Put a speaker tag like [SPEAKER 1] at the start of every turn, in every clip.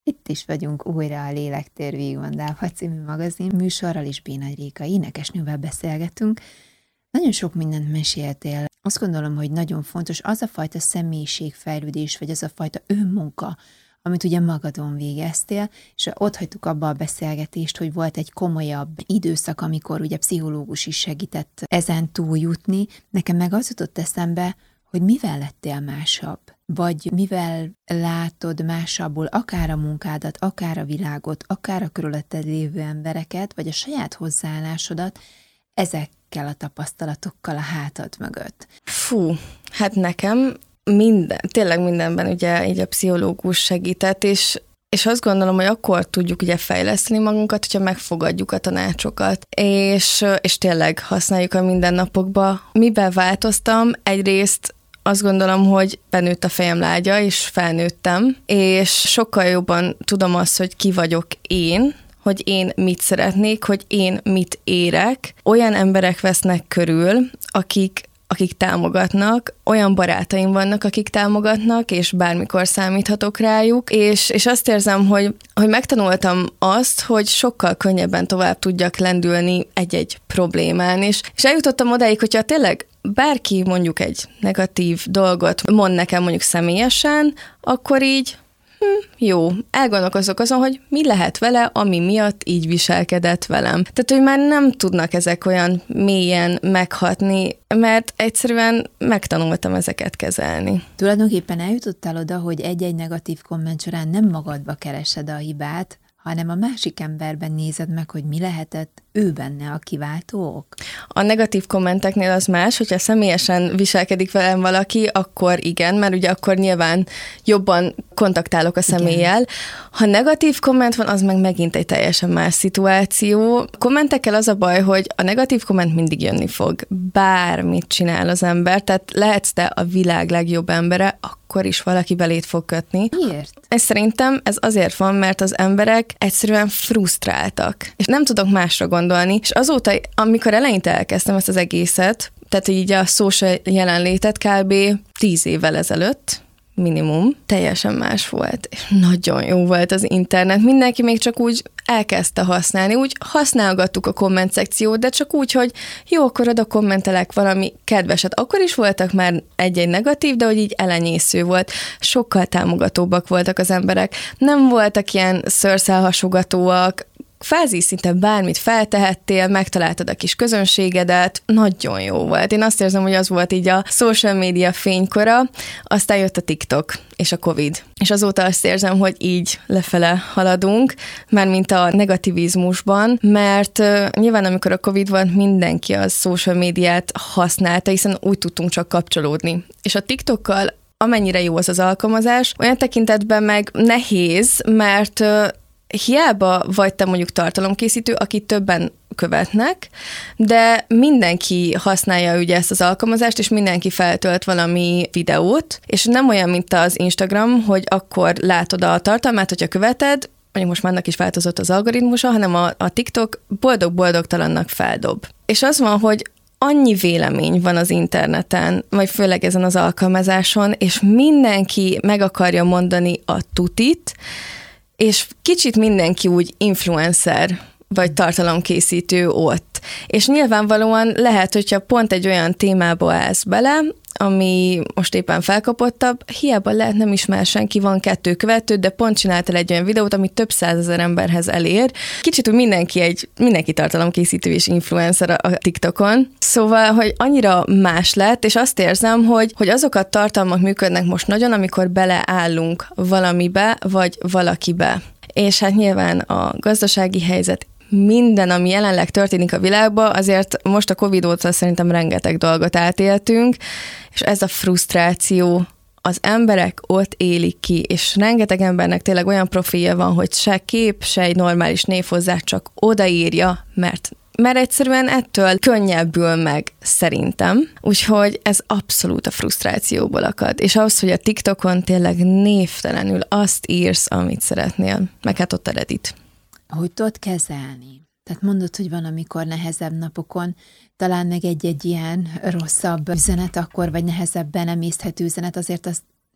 [SPEAKER 1] Itt is vagyunk újra a Lélektér Végigondolva című magazin műsorral, és B. Nagy Réka énekesnővel beszélgetünk. Nagyon sok mindent meséltél. Azt gondolom, hogy nagyon fontos az a fajta személyiségfejlődés, vagy az a fajta önmunka, amit ugye magadon végeztél, és ott hagytuk abba a beszélgetést, hogy volt egy komolyabb időszak, amikor ugye pszichológus is segített ezen túljutni. Nekem meg az jutott eszembe, hogy mivel lettél másabb, vagy mivel látod másabbul akár a munkádat, akár a világot, akár a körülötted lévő embereket, vagy a saját hozzáállásodat ezekkel a tapasztalatokkal a hátad mögött.
[SPEAKER 2] Fú, hát nekem tényleg mindenben ugye így a pszichológus segített, és azt gondolom, hogy akkor tudjuk ugye fejleszteni magunkat, hogyha megfogadjuk a tanácsokat, és tényleg használjuk a mindennapokba. Miben változtam? Egyrészt azt gondolom, hogy benőtt a fejem lágya, és felnőttem, és sokkal jobban tudom azt, hogy ki vagyok én, hogy én mit szeretnék, hogy én mit érek. Olyan emberek vesznek körül, akik támogatnak, olyan barátaim vannak, akik támogatnak, és bármikor számíthatok rájuk, és azt érzem, hogy megtanultam azt, hogy sokkal könnyebben tovább tudjak lendülni egy-egy problémán, és eljutottam odáig, hogyha tényleg bárki mondjuk egy negatív dolgot mond nekem mondjuk személyesen, akkor így jó, elgondolkozok azon, hogy mi lehet vele, ami miatt így viselkedett velem. Tehát, hogy már nem tudnak ezek olyan mélyen meghatni, mert egyszerűen megtanultam ezeket kezelni.
[SPEAKER 1] Tulajdonképpen eljutottál oda, hogy egy-egy negatív komment során nem magadba keresed a hibát, hanem a másik emberben nézed meg, hogy mi lehetett ő benne a kiváltó ok?
[SPEAKER 2] A negatív kommenteknél az más, hogyha személyesen viselkedik velem valaki, akkor igen, mert ugye akkor nyilván jobban kontaktálok a személlyel. Ha negatív komment van, az meg megint egy teljesen más szituáció. Kommentekkel az a baj, hogy a negatív komment mindig jönni fog. Bármit csinál az ember, tehát lehetsz te a világ legjobb embere, akkor is valaki belét fog kötni.
[SPEAKER 1] Miért?
[SPEAKER 2] Szerintem ez azért van, mert az emberek egyszerűen frusztráltak, és nem tudok másra gondolni, és azóta, amikor eleinte elkezdtem ezt az egészet, tehát így a social jelenlétet kb. 10 évvel ezelőtt, minimum, teljesen más volt, és nagyon jó volt az internet. Mindenki még csak úgy elkezdte használni, úgy használgattuk a komment szekciót, de csak úgy, hogy jó, akkor oda kommentelek valami kedveset. Akkor is voltak már egy-egy negatív, de hogy így elenyésző volt. Sokkal támogatóbbak voltak az emberek. Nem voltak ilyen szőrszálhasogatóak, kvázi szinte bármit feltehettél, megtaláltad a kis közönségedet, nagyon jó volt. Én azt érzem, hogy az volt így a social media fénykora, aztán jött a TikTok és a Covid. És azóta azt érzem, hogy így lefele haladunk, mármint a negativizmusban, mert nyilván amikor a Covid volt, mindenki a social médiát használta, hiszen úgy tudtunk csak kapcsolódni. És a TikTokkal amennyire jó az alkalmazás, olyan tekintetben meg nehéz, mert hiába vagy te mondjuk tartalomkészítő, akit többen követnek, de mindenki használja ugye ezt az alkalmazást, és mindenki feltölt valami videót, és nem olyan, mint az Instagram, hogy akkor látod a tartalmát, hogyha követed, mondjuk most már annak is változott az algoritmusa, hanem a TikTok boldog-boldogtalannak feldob. És az van, hogy annyi vélemény van az interneten, vagy főleg ezen az alkalmazáson, és mindenki meg akarja mondani a tutit, és kicsit mindenki úgy influencer, vagy tartalomkészítő ott. És nyilvánvalóan lehet, hogyha pont egy olyan témába állsz bele, ami most éppen felkapottabb, hiába lehet nem ismer senki, van 2 követő, de pont csináltál egy olyan videót, ami több 100 000 emberhez elér. Kicsit úgy mindenki tartalomkészítő és influencer a TikTokon. Szóval, hogy annyira más lett, és azt érzem, hogy azok a tartalmak működnek most nagyon, amikor beleállunk valamibe, vagy valakibe. És hát nyilván a gazdasági helyzet, minden, ami jelenleg történik a világban, azért most a Covid óta szerintem rengeteg dolgot átéltünk, és ez a frusztráció, az emberek ott élik ki, és rengeteg embernek tényleg olyan profilja van, hogy se kép, se egy normális név hozzá, csak odaírja, mert egyszerűen ettől könnyebbül meg szerintem. Úgyhogy ez abszolút a frusztrációból akad. És ahhoz, hogy a TikTokon tényleg névtelenül azt írsz, amit szeretnél. Meg hát ott a Reddit.
[SPEAKER 1] Ahogy tudod kezelni? Tehát mondod, hogy van, amikor nehezebb napokon, talán meg egy ilyen rosszabb üzenet akkor, vagy nehezebben emészthető üzenet, azért azt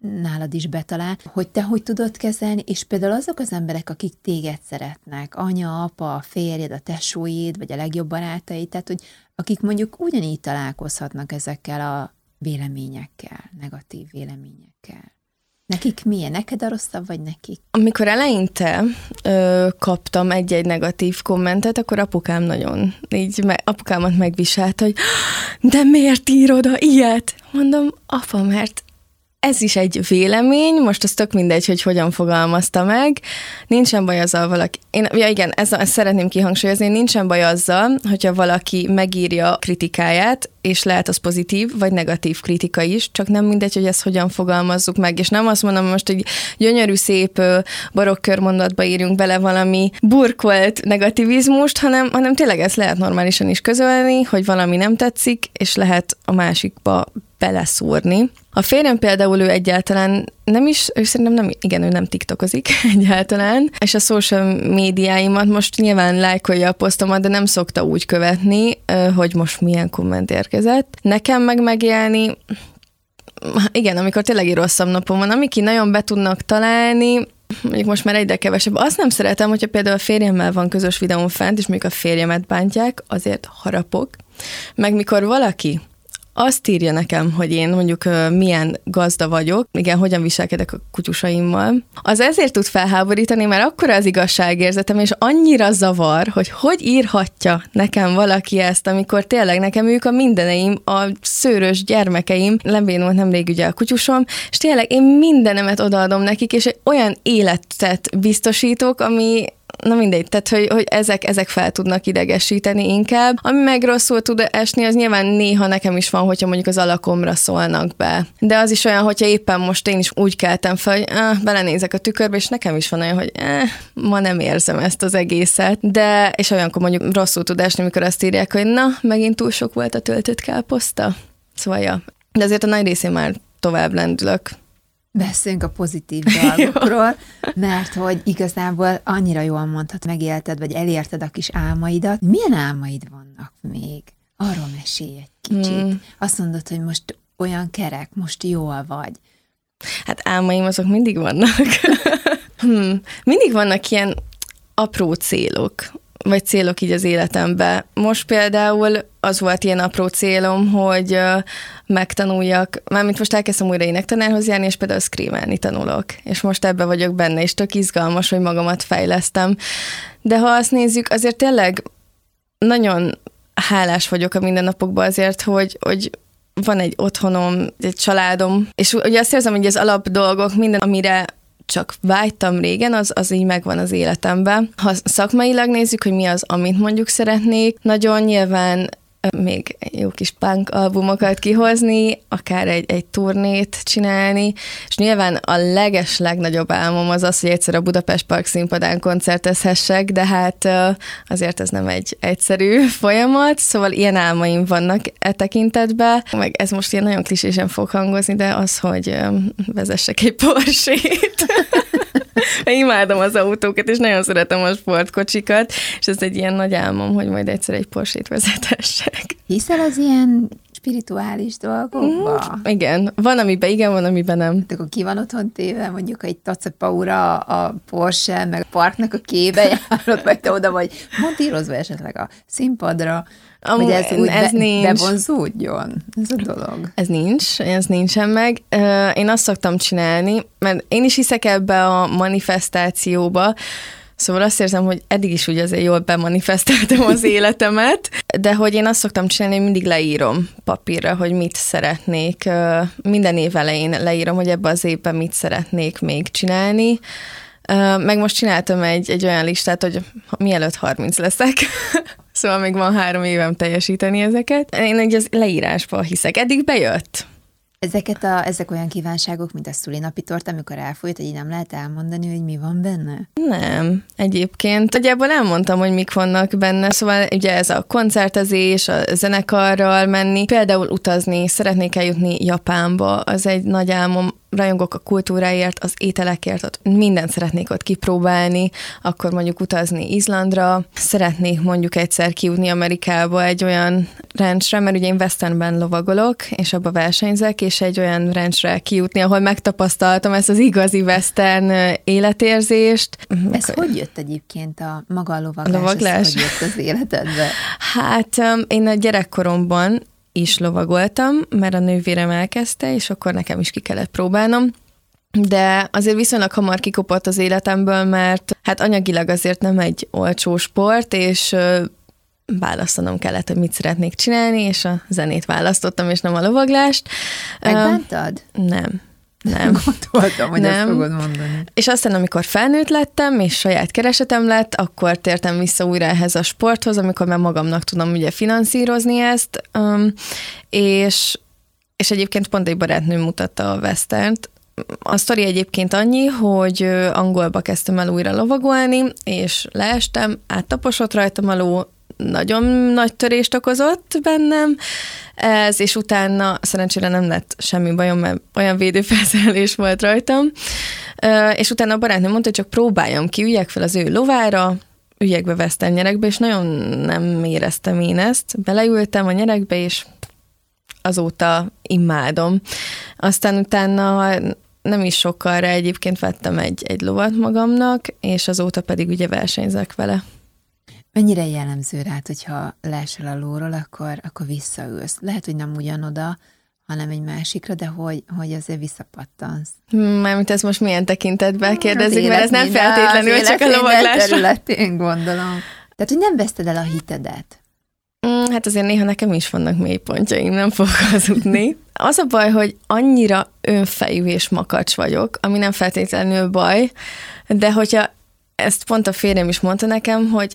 [SPEAKER 1] nálad is betalál, hogy te hogy tudod kezelni, és például azok az emberek, akik téged szeretnek, anya, apa, a férjed, a tesóid, vagy a legjobb barátaid, tehát hogy akik mondjuk ugyanígy találkozhatnak ezekkel a véleményekkel, negatív véleményekkel. Nekik milyen? Neked a rosszabb, vagy nekik?
[SPEAKER 2] Amikor eleinte kaptam egy-egy negatív kommentet, akkor apukám nagyon, apukámat megviselt, hogy de miért írod ilyet? Mondom, apa, mert ez is egy vélemény, most az tök mindegy, hogy hogyan fogalmazta meg. Nincsen baj azzal valaki... ezt szeretném kihangsúlyozni, nincsen baj azzal, hogyha valaki megírja kritikáját, és lehet az pozitív, vagy negatív kritika is, csak nem mindegy, hogy ezt hogyan fogalmazzuk meg, és nem azt mondom, hogy most egy gyönyörű, szép barokk körmondatba írjunk bele valami burkolt negativizmust, hanem tényleg ezt lehet normálisan is közölni, hogy valami nem tetszik, és lehet a másikba beleszúrni. A férjem például ő egyáltalán ő szerintem ő nem tiktokozik egyáltalán, és a social médiáimat most nyilván lájkolja a posztomat, de nem szokta úgy követni, hogy most milyen komment érkezett. Nekem megélni, igen, amikor tényleg egy rosszabb napom van, amik nagyon be tudnak találni, mondjuk most már egyre kevesebb. Azt nem szeretem, hogyha például a férjemmel van közös videón fent, és mondjuk a férjemet bántják, azért harapok. Meg mikor valaki azt írja nekem, hogy én mondjuk milyen gazda vagyok, igen, hogyan viselkedek a kutyusaimmal, az ezért tud felháborítani, mert akkora az igazságérzetem, és annyira zavar, hogy írhatja nekem valaki ezt, amikor tényleg nekem ők a mindeneim, a szőrös gyermekeim, lebénult nemrég ugye a kutyusom, és tényleg én mindenemet odaadom nekik, és olyan életet biztosítok, ami na mindegy, tehát hogy ezek fel tudnak idegesíteni inkább. Ami meg rosszul tud esni, az nyilván néha nekem is van, hogyha mondjuk az alakomra szólnak be. De az is olyan, hogyha éppen most én is úgy keltem fel, hogy belenézek a tükörbe, és nekem is van olyan, hogy ma nem érzem ezt az egészet. De, és olyankor mondjuk rosszul tud esni, amikor azt írják, hogy na, megint túl sok volt a töltött káposzta. Szóval ja. De azért a nagy részén már tovább lendülök.
[SPEAKER 1] Beszéljünk a pozitív dolgokról, mert hogy igazából annyira jól mondhatod, megélted, vagy elérted a kis álmaidat. Milyen álmaid vannak még? Arról mesélj egy kicsit. Azt mondod, hogy most olyan kerek, most jól vagy.
[SPEAKER 2] Hát álmaim azok mindig vannak. Mindig vannak ilyen apró célok, vagy célok így az életemben. Most például az volt ilyen apró célom, hogy megtanuljak, mármint most elkezdtem újra énektanárhoz járni, és például screamelni tanulok. És most ebbe vagyok benne, és tök izgalmas, hogy magamat fejlesztem. De ha azt nézzük, azért tényleg nagyon hálás vagyok a mindennapokban azért, hogy van egy otthonom, egy családom, és ugye azt érzem, hogy az alap dolgok, minden, amire csak vágytam régen, az így megvan az életemben. Ha szakmailag nézzük, hogy mi az, amit mondjuk szeretnék, nagyon nyilván még jó kis punk albumokat kihozni, akár egy turnét csinálni, és nyilván a legnagyobb álmom az, hogy egyszer a Budapest Park színpadán koncertezhessek, de hát azért ez nem egy egyszerű folyamat, szóval ilyen álmaim vannak e tekintetben, meg ez most ilyen nagyon klisésen fog hangozni, de az, hogy vezessek egy Porsét. Imádom az autókat, és nagyon szeretem a sportkocsikat, és ez egy ilyen nagy álmom, hogy majd egyszer egy Porsét vezetessek.
[SPEAKER 1] Hiszel az ilyen spirituális dolgokba?
[SPEAKER 2] Igen. Van, amiben igen, van, amiben nem.
[SPEAKER 1] Akkor ki van otthon téve, mondjuk egy Tacepaura, a Porsche, meg a parknak a kébe járod, vagy te oda vagy montírozva esetleg a színpadra, hogy ez úgy bevonzódjon, ez a dolog.
[SPEAKER 2] Ez nincsen meg. Én azt szoktam csinálni, mert én is hiszek ebbe a manifestációba, szóval azt érzem, hogy eddig is ugye azért jól bemanifestáltam az életemet, de hogy én azt szoktam csinálni, hogy mindig leírom papírra, hogy mit szeretnék. Minden év elején leírom, hogy ebbe az évben mit szeretnék még csinálni. Meg most csináltam egy olyan listát, hogy mielőtt 30 leszek, szóval még van 3 évem teljesíteni ezeket. Én egy az leírásba hiszek. Eddig bejött.
[SPEAKER 1] Ezek olyan kívánságok, mint a szülinapi torta, amikor elfolyt, hogy így nem lehet elmondani, hogy mi van benne?
[SPEAKER 2] Nem, egyébként. Nagyjából elmondtam, hogy mik vannak benne, szóval ugye ez a koncertezés, a zenekarral menni, például utazni, szeretnék eljutni Japánba, az egy nagy álmom. rajongok a kultúráért, az ételekért, ott mindent szeretnék ott kipróbálni, akkor mondjuk utazni Izlandra, szeretnék mondjuk egyszer kijutni Amerikába egy olyan ranchre, mert ugye én westernben lovagolok, és abba versenyzek, és egy olyan ranchre kijutni, ahol megtapasztaltam ezt az igazi western életérzést.
[SPEAKER 1] Ez hogy jött egyébként a maga a lovaglás? Hogy jött az életedbe?
[SPEAKER 2] Hát én a gyerekkoromban is lovagoltam, mert a nővérem elkezdte, és akkor nekem is ki kellett próbálnom. De azért viszonylag hamar kikopott az életemből, mert hát anyagilag azért nem egy olcsó sport, és választanom kellett, hogy mit szeretnék csinálni, és a zenét választottam, és nem a lovaglást.
[SPEAKER 1] Megbántad?
[SPEAKER 2] Nem.
[SPEAKER 1] Gondoltam, hogy ezt fogod mondani.
[SPEAKER 2] És aztán, amikor felnőtt lettem, és saját keresetem lett, akkor tértem vissza újra ehhez a sporthoz, amikor már magamnak tudom ugye finanszírozni ezt, és egyébként pont egy barátnőm mutatta a westernt. A sztori egyébként annyi, hogy angolba kezdtem el újra lovagolni, és leestem, áttaposott rajtam a ló, nagyon nagy törést okozott bennem ez, és utána szerencsére nem lett semmi bajom, mert olyan védőfelszerelés volt rajtam, és utána a barátnőm mondta, hogy csak próbáljam ki, üljek fel az ő lovára, üljek be western nyerekbe, és nagyon nem éreztem én ezt. Beleültem a nyerekbe, és azóta imádom. Aztán utána nem is sokalra egyébként vettem egy lovat magamnak, és azóta pedig ugye versenyzek vele.
[SPEAKER 1] Mennyire jellemző rád, hogyha leesel a lóról, akkor visszaülsz? Lehet, hogy nem ugyanoda, hanem egy másikra, de hogy azért visszapattansz.
[SPEAKER 2] Mármint ez most milyen tekintetben kérdezik, mert ez nem feltétlenül csak a lovaglásra.
[SPEAKER 1] Területén gondolom. Tehát, hogy nem veszted el a hitedet.
[SPEAKER 2] Hát azért néha nekem is vannak mélypontjaim, nem fogok hazudni. Az a baj, hogy annyira önfejű és makacs vagyok, ami nem feltétlenül baj, de hogyha ezt pont a férjem is mondta nekem, hogy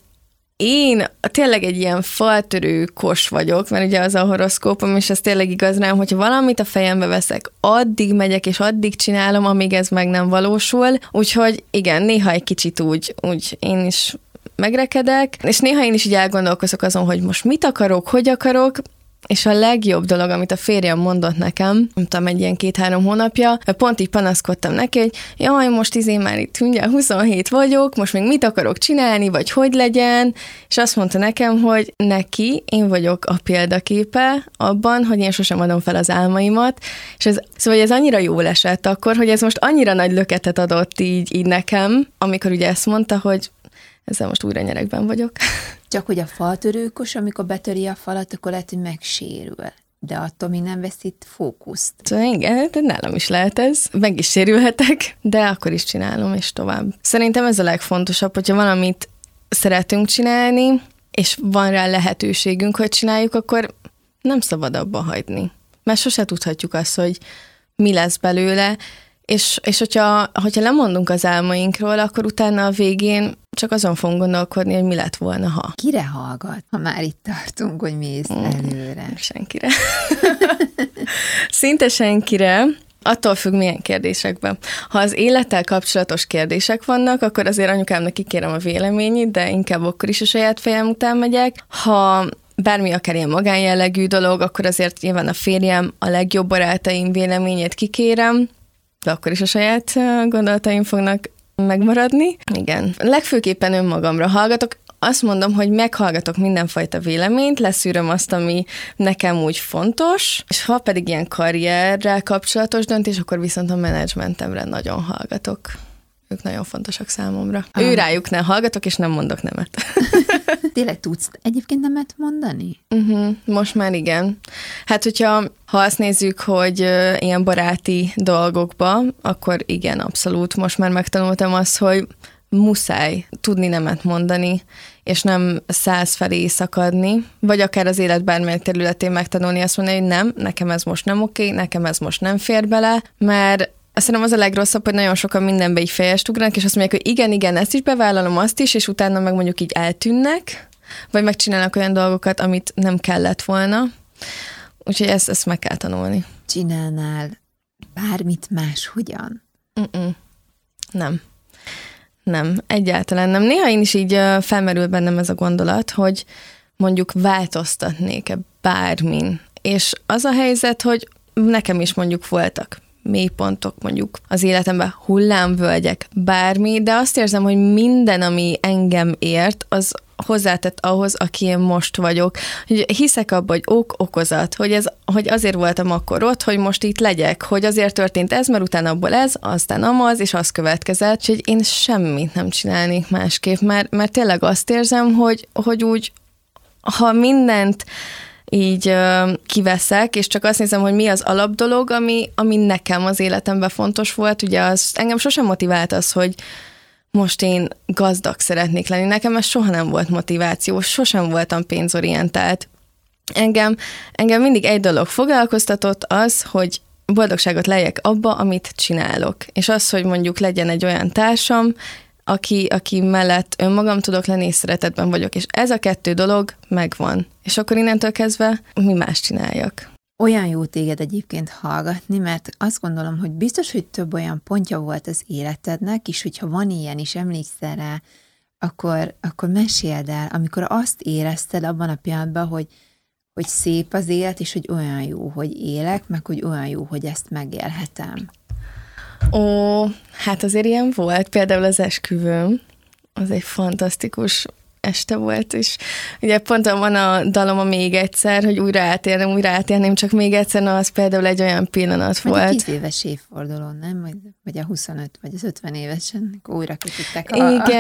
[SPEAKER 2] én tényleg egy ilyen faltörő kos vagyok, mert ugye az a horoszkópom, és ez tényleg igaz rám, hogyha valamit a fejembe veszek, addig megyek, és addig csinálom, amíg ez meg nem valósul. Úgyhogy igen, néha egy kicsit úgy én is megrekedek, és néha én is így elgondolkozok azon, hogy most mit akarok, hogy akarok, és a legjobb dolog, amit a férjem mondott nekem, nem tudom, egy ilyen 2-3 hónapja, pont így panaszkodtam neki, hogy jaj, most már itt ugye 27 vagyok, most még mit akarok csinálni, vagy hogy legyen, és azt mondta nekem, hogy neki én vagyok a példaképe abban, hogy én sosem adom fel az álmaimat, és szóval ez annyira jól esett akkor, hogy ez most annyira nagy löketet adott így nekem, amikor ugye ezt mondta, hogy ezzel most újra nyerekben vagyok.
[SPEAKER 1] Csak hogy a faltörőkos, amikor betöri a falat, akkor lehet, hogy megsérül. De attól még nem veszít fókuszt.
[SPEAKER 2] Szóval igen, de nálam is lehet ez. Meg is sérülhetek, de akkor is csinálom, és tovább. Szerintem ez a legfontosabb, hogyha valamit szeretünk csinálni, és van rá lehetőségünk, hogy csináljuk, akkor nem szabad abba hagyni. Mert sose tudhatjuk azt, hogy mi lesz belőle, és hogyha lemondunk az álmainkról, akkor utána a végén csak azon fogunk gondolkodni, hogy mi lett volna, ha.
[SPEAKER 1] Kire hallgat, ha már itt tartunk, hogy mész előre?
[SPEAKER 2] Senkire. Szinte senkire. Attól függ, milyen kérdésekben. Ha az élettel kapcsolatos kérdések vannak, akkor azért anyukámnak kikérem a véleményét, de inkább akkor is a saját fejem után megyek. Ha bármi akár ilyen magánjellegű dolog, akkor azért nyilván a férjem, a legjobb barátaim véleményét kikérem, de akkor is a saját gondolataim fognak megmaradni. Igen. Legfőképpen önmagamra hallgatok. Azt mondom, hogy meghallgatok mindenfajta véleményt, leszűröm azt, ami nekem úgy fontos, és ha pedig ilyen karrierrel kapcsolatos döntés, akkor viszont a menedzsmentemre nagyon hallgatok. Ők nagyon fontosak számomra. Ő rájuk nem hallgatok, és nem mondok nemet.
[SPEAKER 1] Tényleg tudsz egyébként nemet mondani?
[SPEAKER 2] Most már igen. Hát, ha azt nézzük, hogy ilyen baráti dolgokba, akkor igen, abszolút. Most már megtanultam azt, hogy muszáj tudni nemet mondani, és nem 100 felé szakadni, vagy akár az élet bármely területén megtanulni azt mondani, hogy nem, nekem ez most nem oké, nekem ez most nem fér bele, mert szerintem az a legrosszabb, hogy nagyon sokan mindenbe így fejest ugranak, és azt mondják, hogy igen, ezt is bevállalom, azt is, és utána meg mondjuk így eltűnnek, vagy megcsinálnak olyan dolgokat, amit nem kellett volna. Úgyhogy ezt meg kell tanulni.
[SPEAKER 1] Csinálnál bármit máshogyan?
[SPEAKER 2] Nem, egyáltalán nem. Néha én is így felmerül bennem ez a gondolat, hogy mondjuk változtatnék-e bármin. És az a helyzet, hogy nekem is mondjuk voltak mélypontok mondjuk az életemben, hullámvölgyek, bármi, de azt érzem, hogy minden, ami engem ért, az hozzátett ahhoz, aki én most vagyok. Hogy hiszek abba, hogy okozat, hogy azért voltam akkor ott, hogy most itt legyek, hogy azért történt ez, mert utána abból ez, aztán amaz, és az következett, hogy én semmit nem csinálnék másképp, mert tényleg azt érzem, hogy úgy, ha mindent így kiveszek, és csak azt nézem, hogy mi az alapdolog, ami nekem az életemben fontos volt, ugye az engem sosem motivált az, hogy most én gazdag szeretnék lenni. Nekem ez soha nem volt motiváció, sosem voltam pénzorientált. Engem mindig egy dolog foglalkoztatott, az, hogy boldogságot lejjek abba, amit csinálok. És az, hogy mondjuk legyen egy olyan társam, aki mellett önmagam tudok lenni, és szeretetben vagyok. És ez a kettő dolog megvan. És akkor innentől kezdve mi más csináljak.
[SPEAKER 1] Olyan jó téged egyébként hallgatni, mert azt gondolom, hogy biztos, hogy több olyan pontja volt az életednek, és hogyha van ilyen is, emlékszel rá, akkor meséld el, amikor azt érezted abban a pillanatban, hogy szép az élet, és hogy olyan jó, hogy élek, meg hogy olyan jó, hogy ezt megélhetem.
[SPEAKER 2] Hát azért ilyen volt. Például az esküvőm, az egy fantasztikus este volt, és ugye pont van a dalom a Még egyszer, hogy újra átélném, csak még egyszer, na az például egy olyan pillanat volt.
[SPEAKER 1] A 10 éves évfordulón, nem? Vagy a 25, vagy az 50 évesen, akkor újra kötöttek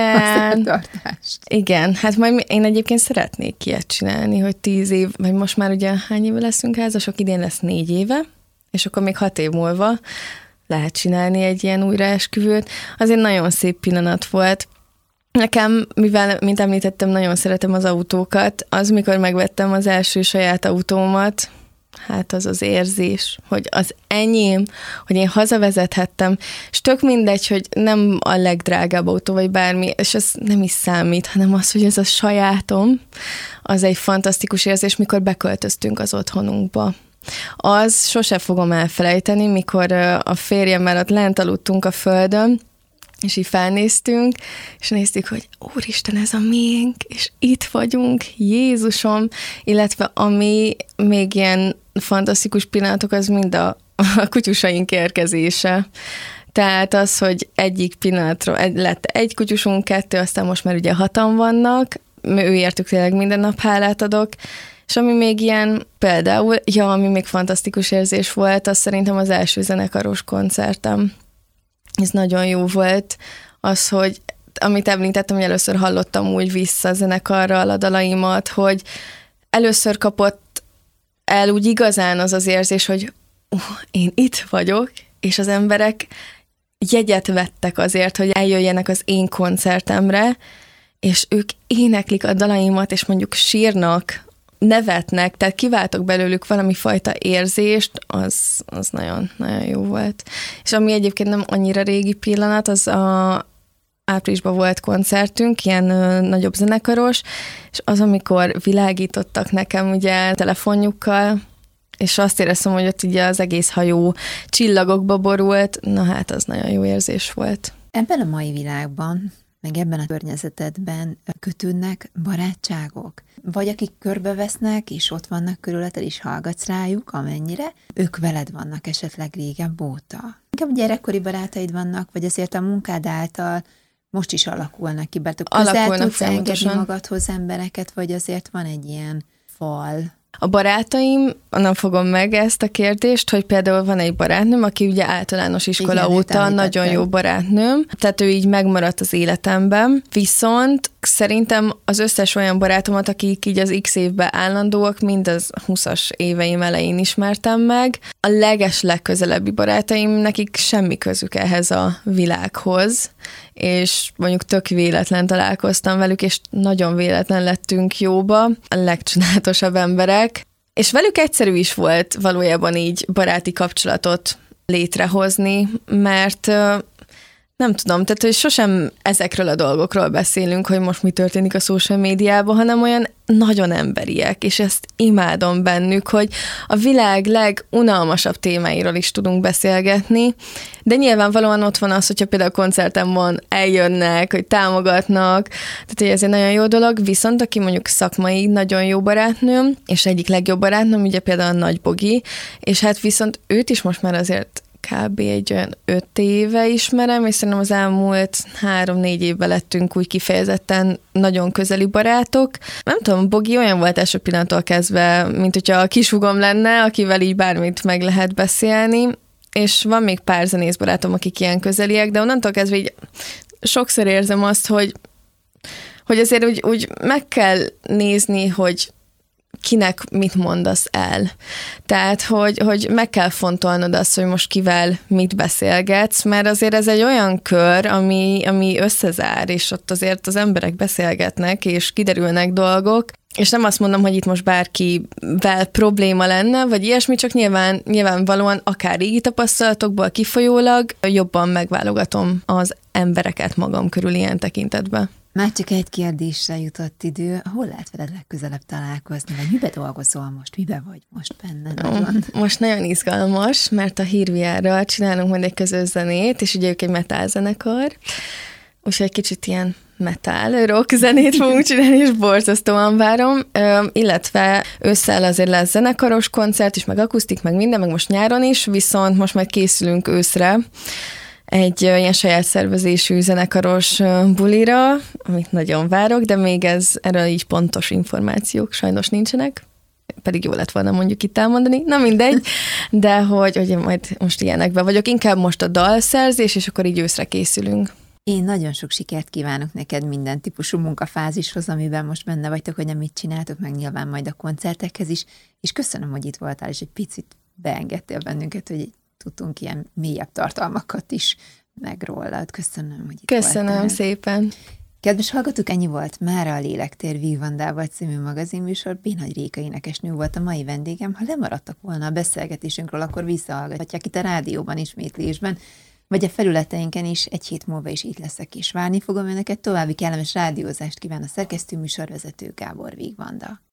[SPEAKER 1] a tartást.
[SPEAKER 2] Igen, hát majd én egyébként szeretnék ilyet csinálni, hogy 10 év, vagy most már ugye hány éve leszünk házasok, idén lesz 4 éve, és akkor még 6 év múlva lehet csinálni egy ilyen újraesküvőt. Az egy nagyon szép pillanat volt. Nekem, mivel, mint említettem, nagyon szeretem az autókat, az, mikor megvettem az első saját autómat, hát az az érzés, hogy az enyém, hogy én hazavezethettem, és tök mindegy, hogy nem a legdrágább autó, vagy bármi, és ez nem is számít, hanem az, hogy ez a sajátom, az egy fantasztikus érzés, mikor beköltöztünk az otthonunkba. Az sose fogom elfelejteni, mikor a férjemmel ott lent aludtunk a földön, és így felnéztünk, és néztük, hogy úristen, ez a miénk, és itt vagyunk, Jézusom, illetve ami még ilyen fantasztikus pillanatok, az mind a kutyusaink érkezése. Tehát az, hogy egyik pillanatról lett egy kutyusunk, 2, aztán most már ugye 6-an vannak, őértük tényleg minden nap hálát adok, és ami még ilyen, például, ami még fantasztikus érzés volt, az szerintem az első zenekaros koncertem. Ez nagyon jó volt, az, hogy amit említettem, hogy először hallottam úgy vissza a zenekarral a dalaimat, hogy először kapott el úgy igazán az az érzés, hogy én itt vagyok, és az emberek jegyet vettek azért, hogy eljöjjenek az én koncertemre, és ők éneklik a dalaimat, és mondjuk sírnak, nevetnek, tehát kiváltok belőlük valami fajta érzést, az nagyon, nagyon jó volt. És ami egyébként nem annyira régi pillanat, az áprilisban volt koncertünk, ilyen nagyobb zenekaros, és az, amikor világítottak nekem ugye telefonjukkal, és azt éreztem, hogy ott ugye az egész hajó csillagokba borult, na hát az nagyon jó érzés volt.
[SPEAKER 1] Ebben a mai világban, meg ebben a környezetedben kötődnek barátságok? Vagy akik körbevesznek, és ott vannak körülötted, és hallgatsz rájuk, amennyire, ők veled vannak esetleg régebb óta? Inkább gyerekkori barátaid vannak, vagy azért a munkád által most is alakulnak ki, mert közel tudsz engedni magadhoz embereket, vagy azért van egy ilyen fal?
[SPEAKER 2] A barátaim, nem fogom meg ezt a kérdést, hogy például van egy barátnőm, aki ugye általános iskola óta nagyon jó barátnőm, tehát ő így megmaradt az életemben, viszont szerintem az összes olyan barátomat, akik így az X évben állandóak, mind az 20-as éveim elején ismertem meg. A legközelebbi barátaim, nekik semmi közük ehhez a világhoz, és mondjuk tök véletlen találkoztam velük, és nagyon véletlen lettünk jóba, a legcsodálatosabb emberek, és velük egyszerű is volt valójában így baráti kapcsolatot létrehozni, mert nem tudom, tehát hogy sosem ezekről a dolgokról beszélünk, hogy most mi történik a social médiában, hanem olyan nagyon emberiek, és ezt imádom bennük, hogy a világ legunalmasabb témáiról is tudunk beszélgetni, de nyilvánvalóan ott van az, hogyha például koncerten van, eljönnek, hogy támogatnak, tehát hogy ez egy nagyon jó dolog, viszont aki mondjuk szakmai nagyon jó barátnőm, és egyik legjobb barátnőm, ugye például a Nagy Bogi, és hát viszont őt is most már azért kb. Egy olyan 5 éve ismerem, és szerintem az elmúlt 3-4 évben lettünk úgy kifejezetten nagyon közeli barátok. Nem tudom, Bogi olyan volt első pillanattól kezdve, mint hogyha a kishúgom lenne, akivel így bármit meg lehet beszélni, és van még pár zenészbarátom, akik ilyen közeliek, de onnantól kezdve így sokszor érzem azt, hogy azért úgy meg kell nézni, hogy kinek mit mondasz el. Tehát, hogy meg kell fontolnod azt, hogy most kivel mit beszélgetsz, mert azért ez egy olyan kör, ami összezár, és ott azért az emberek beszélgetnek, és kiderülnek dolgok, és nem azt mondom, hogy itt most bárkivel probléma lenne, vagy ilyesmi, csak nyilvánvalóan akár régi tapasztalatokból kifolyólag jobban megválogatom az embereket magam körül ilyen tekintetben.
[SPEAKER 1] Már csak egy kérdésre jutott idő. Hol lehet veled legközelebb találkozni? Vagy mibe dolgozol most? Mibe vagy most benne?
[SPEAKER 2] Most nagyon izgalmas, mert a Hírviárral csinálunk majd egy közös zenét, és ugye ők egy metal zenekar, úgyhogy egy kicsit ilyen metal, rock zenét fogunk csinálni, és borzasztóan várom, illetve ősszel azért lesz zenekaros koncert is, meg akusztik, meg minden, meg most nyáron is, viszont most majd készülünk őszre egy ilyen saját szervezésű zenekaros bulira, amit nagyon várok, de még erről így pontos információk sajnos nincsenek, pedig jó lett volna mondjuk itt elmondani, na mindegy, de hogy majd most ilyenekben vagyok, inkább most a dalszerzés, és akkor így őszre készülünk.
[SPEAKER 1] Én nagyon sok sikert kívánok neked minden típusú munkafázishoz, amiben most benne vagytok, hogy nem mit csináltok, meg nyilván majd a koncertekhez is, és köszönöm, hogy itt voltál, és egy picit beengedtél bennünket, hogy tudtunk ilyen mélyebb tartalmakat is meg rólad. Köszönöm, hogy itt
[SPEAKER 2] Köszönöm
[SPEAKER 1] voltál.
[SPEAKER 2] Szépen.
[SPEAKER 1] Kedves hallgatók, ennyi volt mára a Lélektér Vígvandával című magazinműsor. Bénagy Réka énekesnő volt a mai vendégem. Ha lemaradtak volna a beszélgetésünkről, akkor visszahallgatják itt a rádióban ismétlésben, vagy a felületeinken is. Egy hét múlva is itt leszek, és várni fogom önöket. További kellemes rádiózást kíván a szerkesztő műsorvezető Gábor Vígvanda.